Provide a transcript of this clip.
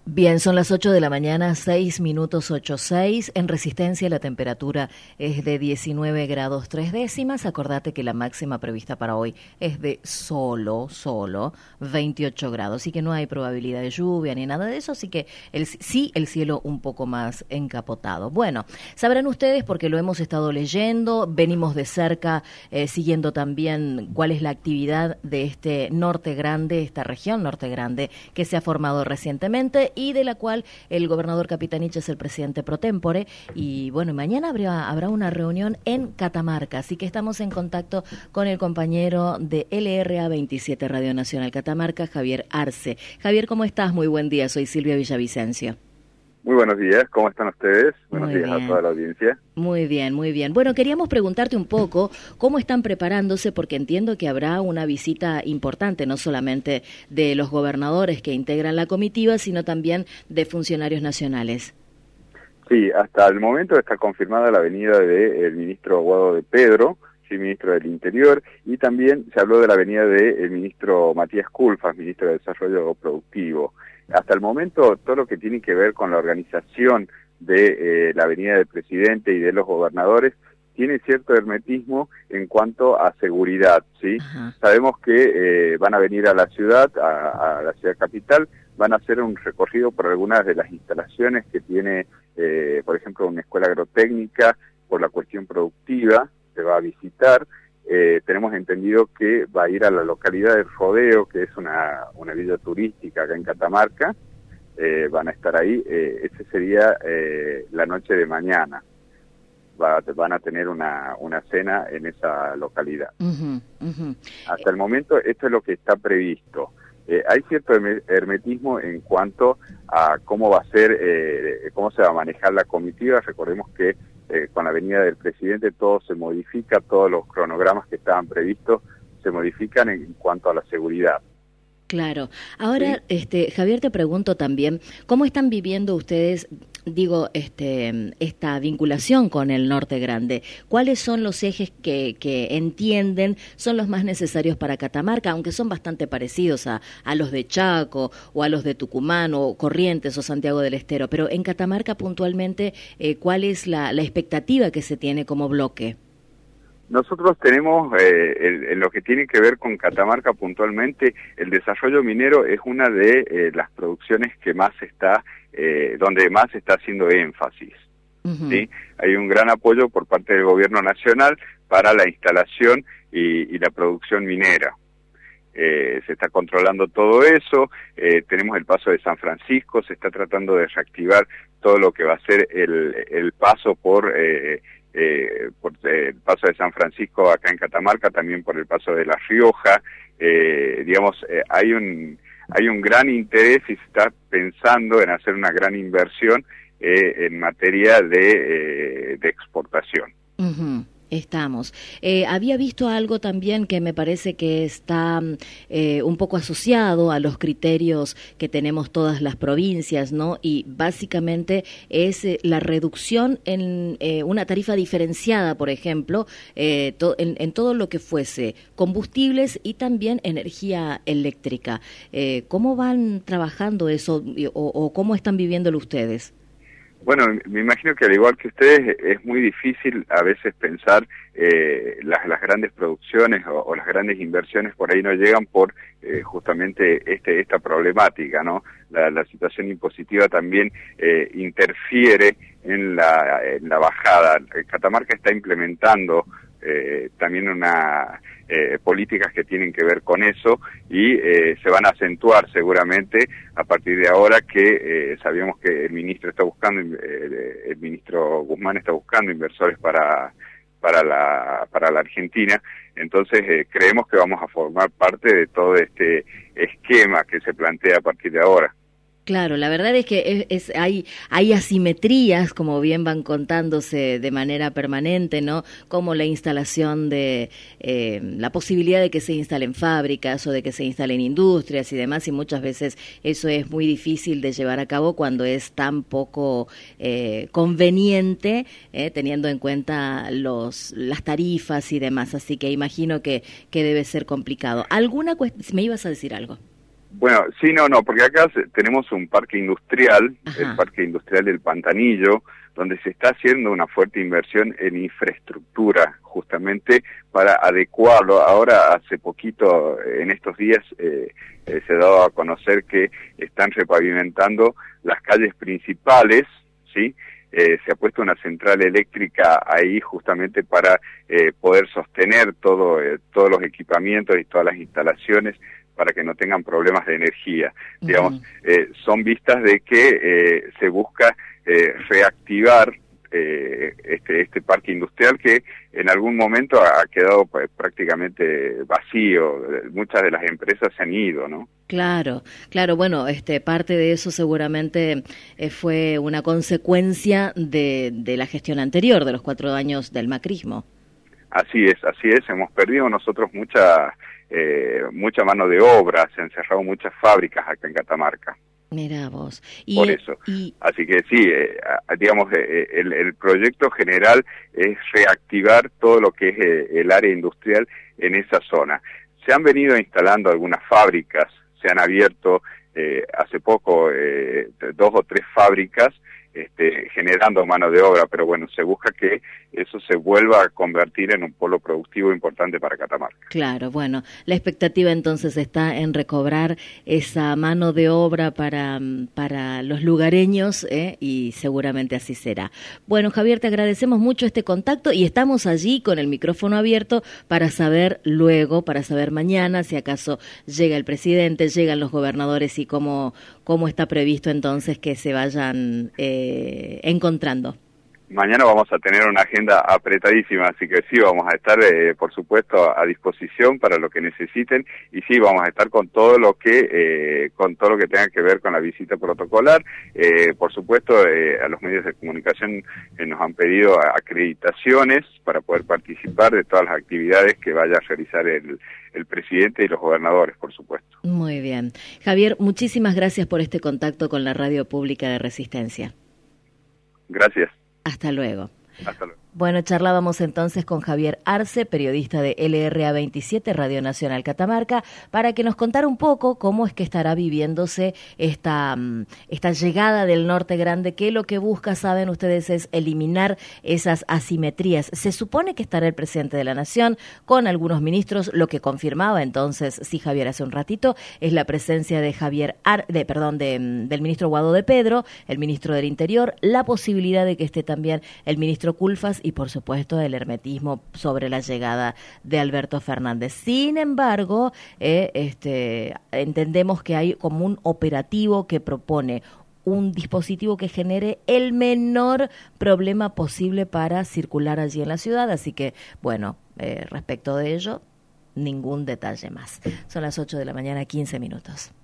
Bien, son las 8 de la mañana, 6 minutos 8:06. En Resistencia la temperatura es de 19 grados 3 décimas. Acordate que la máxima prevista para hoy es de solo 28 grados. Así que no hay probabilidad de lluvia ni nada de eso. Así que el cielo un poco más encapotado. Bueno, sabrán ustedes porque lo hemos estado leyendo. Venimos de cerca siguiendo también cuál es la actividad de este Norte Grande, esta región Norte Grande que se ha formado recientemente y de la cual el gobernador Capitanich es el presidente pro tempore. Y bueno, mañana habrá una reunión en Catamarca, así que estamos en contacto con el compañero de LRA 27 Radio Nacional Catamarca, Javier Arce. Javier, ¿cómo estás? Muy buen día, soy Silvia Villavicencio. Muy buenos días, ¿cómo están ustedes? Buenos Muy días bien. A toda la audiencia. Muy bien, muy bien. Bueno, queríamos preguntarte un poco cómo están preparándose, porque entiendo que habrá una visita importante, no solamente de los gobernadores que integran la comitiva, sino también de funcionarios nacionales. Sí, hasta el momento está confirmada la venida del ministro Guado de Pedro, sí, ministro del Interior, y también se habló de la venida del ministro Matías Culfas, ministro de Desarrollo Productivo. Hasta el momento, todo lo que tiene que ver con la organización de la venida del presidente y de los gobernadores tiene cierto hermetismo en cuanto a seguridad, ¿sí? Ajá. Sabemos que van a venir a la ciudad, a la ciudad capital, van a hacer un recorrido por algunas de las instalaciones que tiene, por ejemplo, una escuela agrotécnica, por la cuestión productiva, se va a visitar. Tenemos entendido que va a ir a la localidad de Rodeo, que es una villa turística acá en Catamarca. Van a estar ahí. Ese sería la noche de mañana. Van a tener una cena en esa localidad. Hasta el momento esto es lo que está previsto. Hay cierto hermetismo en cuanto a cómo va a ser, cómo se va a manejar la comitiva. Recordemos que con la venida del presidente todo se modifica, todos los cronogramas que estaban previstos se modifican en cuanto a la seguridad. Claro. Ahora, sí. Javier, te pregunto también, ¿cómo están viviendo ustedes, esta vinculación con el Norte Grande? ¿Cuáles son los ejes que entienden son los más necesarios para Catamarca, aunque son bastante parecidos a los de Chaco o a los de Tucumán o Corrientes o Santiago del Estero? Pero en Catamarca puntualmente, ¿cuál es la expectativa que se tiene como bloque? Nosotros tenemos, en lo que tiene que ver con Catamarca puntualmente, el desarrollo minero es una de las producciones que más está, donde más se está haciendo énfasis. ¿Sí? Hay un gran apoyo por parte del gobierno nacional para la instalación y la producción minera. Se está controlando todo eso, tenemos el paso de San Francisco, se está tratando de reactivar todo lo que va a ser el paso por el paso de San Francisco acá en Catamarca, también por el paso de La Rioja. Hay un gran interés y se está pensando en hacer una gran inversión en materia de exportación. Estamos. Había visto algo también que me parece que está un poco asociado a los criterios que tenemos todas las provincias, ¿no? Y básicamente es la reducción en una tarifa diferenciada, por ejemplo, en todo lo que fuese combustibles y también energía eléctrica. ¿Cómo van trabajando eso o cómo están viviéndolo ustedes? Bueno, me imagino que al igual que ustedes es muy difícil a veces pensar las grandes producciones o las grandes inversiones por ahí no llegan por justamente esta problemática, ¿no? La situación impositiva también interfiere en la bajada. Catamarca está implementando también políticas que tienen que ver con eso y se van a acentuar seguramente a partir de ahora que sabíamos que el ministro Guzmán está buscando inversores para la Argentina. Entonces creemos que vamos a formar parte de todo este esquema que se plantea a partir de ahora. Claro, la verdad es que hay asimetrías, como bien van contándose de manera permanente, ¿no? Como la instalación de, la posibilidad de que se instalen fábricas o de que se instalen industrias y demás, y muchas veces eso es muy difícil de llevar a cabo cuando es tan poco conveniente, teniendo en cuenta las tarifas y demás, así que imagino que debe ser complicado. ¿Me ibas a decir algo? Bueno, sí, no, porque acá tenemos un parque industrial, Ajá. el Parque Industrial del Pantanillo, donde se está haciendo una fuerte inversión en infraestructura, justamente para adecuarlo. Ahora, hace poquito, en estos días, se ha dado a conocer que están repavimentando las calles principales, ¿sí? Se ha puesto una central eléctrica ahí justamente para poder sostener todos los equipamientos y todas las instalaciones para que no tengan problemas de energía. Digamos, son vistas de que se busca reactivar este parque industrial que en algún momento ha quedado prácticamente vacío. Muchas de las empresas se han ido, ¿no? Claro, bueno, parte de eso seguramente fue una consecuencia de la gestión anterior, de los 4 años del macrismo. Así es, hemos perdido nosotros mucha mano de obra, se han cerrado muchas fábricas acá en Catamarca. Mirá vos. Por eso. Así que sí, digamos, el proyecto general es reactivar todo lo que es el área industrial en esa zona. Se han venido instalando algunas fábricas, se han abierto hace poco 2 o 3 fábricas, generando mano de obra, pero bueno, se busca que eso se vuelva a convertir en un polo productivo importante para Catamarca. Claro, bueno, la expectativa entonces está en recobrar esa mano de obra para los lugareños, y seguramente así será. Bueno, Javier, te agradecemos mucho este contacto y estamos allí con el micrófono abierto para saber luego, para saber mañana si acaso llega el presidente, llegan los gobernadores y cómo está previsto entonces que se vayan encontrando. Mañana vamos a tener una agenda apretadísima, así que sí, vamos a estar, por supuesto, a disposición para lo que necesiten, y sí, vamos a estar con todo lo que tenga que ver con la visita protocolar. Por supuesto, a los medios de comunicación nos han pedido acreditaciones para poder participar de todas las actividades que vaya a realizar el presidente y los gobernadores, por supuesto. Muy bien. Javier, muchísimas gracias por este contacto con la Radio Pública de Resistencia. Gracias. Hasta luego. Hasta luego. Bueno, charlábamos entonces con Javier Arce, periodista de LRA 27, Radio Nacional Catamarca, para que nos contara un poco cómo es que estará viviéndose esta llegada del Norte Grande, que lo que busca, saben ustedes, es eliminar esas asimetrías. Se supone que estará el presidente de la Nación con algunos ministros. Lo que confirmaba entonces, sí, Javier, hace un ratito, es la presencia de del ministro Guado de Pedro, el ministro del Interior, la posibilidad de que esté también el ministro Culfas y, por supuesto, el hermetismo sobre la llegada de Alberto Fernández. Sin embargo, entendemos que hay como un operativo que propone un dispositivo que genere el menor problema posible para circular allí en la ciudad. Así que, bueno, respecto de ello, ningún detalle más. Son las 8 de la mañana, 15 minutos.